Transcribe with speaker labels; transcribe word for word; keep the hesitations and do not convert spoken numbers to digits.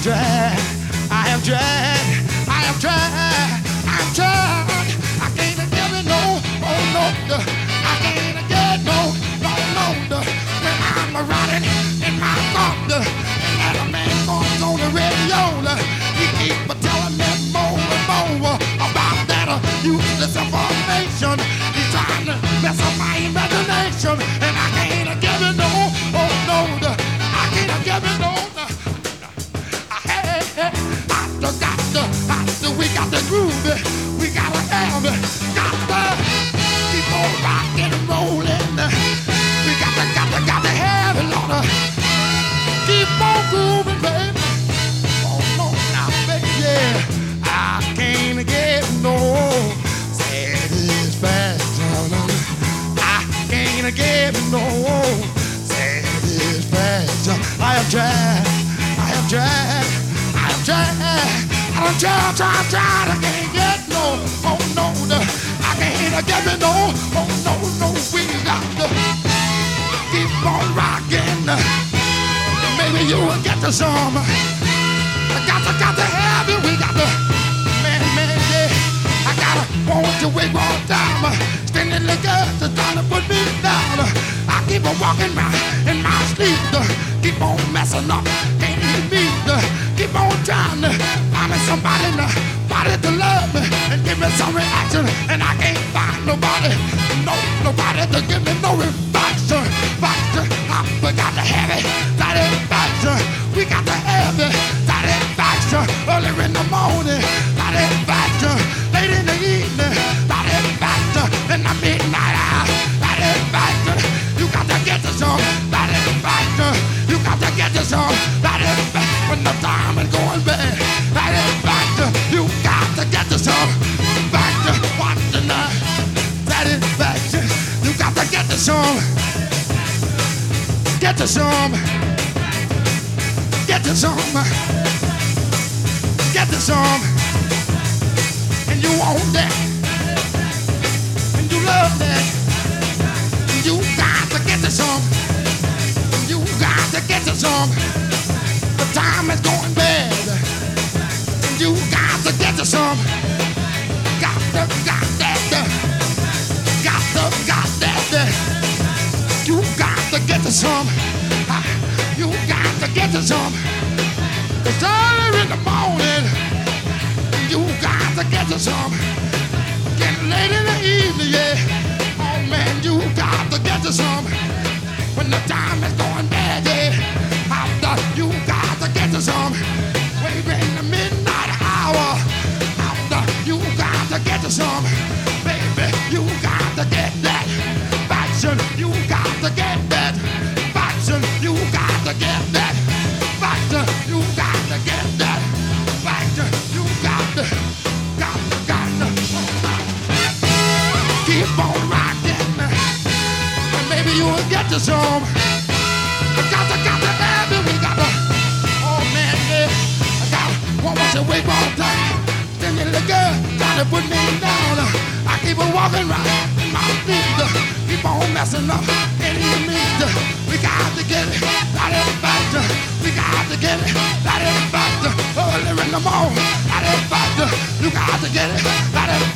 Speaker 1: tried, I have tried, I have tried, I have tried. I can't give it no, oh no, I can't get no, no, no. When I'm riding in my thunder, and a man comes on the radio, he keep telling me more and more about that useless information. He's trying to mess up my imagination, and I can't give it no, oh no, I can't give it no. After, got to, after we got the groove, we gotta have it, got to keep on rocking and rolling. We got to, got to, got to have it, Lord. Keep on grooving, baby. Oh no, now, baby, yeah. I can't get no satisfaction. I can't get no satisfaction. I have tried, I have tried. I'm trying, I'm trying, trying, trying, I can't get no, oh no, the, I can't get me no, oh no, no, we got to keep on rocking, maybe you will get to some, I got to, got to have it, we got to, man, man, yeah, I gotta, want you wait one time, standing like us, trying to put me down, I keep on walking round in my sleep, keep on messing up, can't even beat, keep on trying to find me somebody, nobody to love me and give me some reaction, and I can't find nobody, no, nobody to give me no reaction. Reaction, we got to have it, satisfaction. We got to have it, satisfaction. Early in the morning, satisfaction. Late in the evening, satisfaction. In the midnight hour, satisfaction. You got to get to some satisfaction. You got to get to some satisfaction. When the time is going bad, satisfaction. You got to get to some satisfaction. Watch the night, satisfaction. You got to get to some, get to some, get to some, get to some, and you want that, and you love that, and you got to get to some, and you got to get to some. The time is going bad, and you got to get to some. Got to, got that, got to, got that. You got to get to some. You got to get to some. It's early in the morning. You got to get to some. Getting late in the evening, yeah. Oh man, you got to get to some. When the time is going bad, yeah. After you got to get to some. Way in the midnight hour. After you got to get to some. Baby, you got to get that. Faction, you got to get that. Faction, you got to get that. Faction, you got to get that. Faction, you got to, got to, got to. Keep on rocking, and maybe you'll get to some. Got to, got to have it, we got to. Oh man, yeah, I got to. Won't want you wait all time. Then you look good, trying to put me down. I keep on walking right in my feet. Keep on messing up any means. We got to get it, satisfaction. We got to get it, satisfaction. Early in the morning, satisfaction. You got to get it, satisfaction.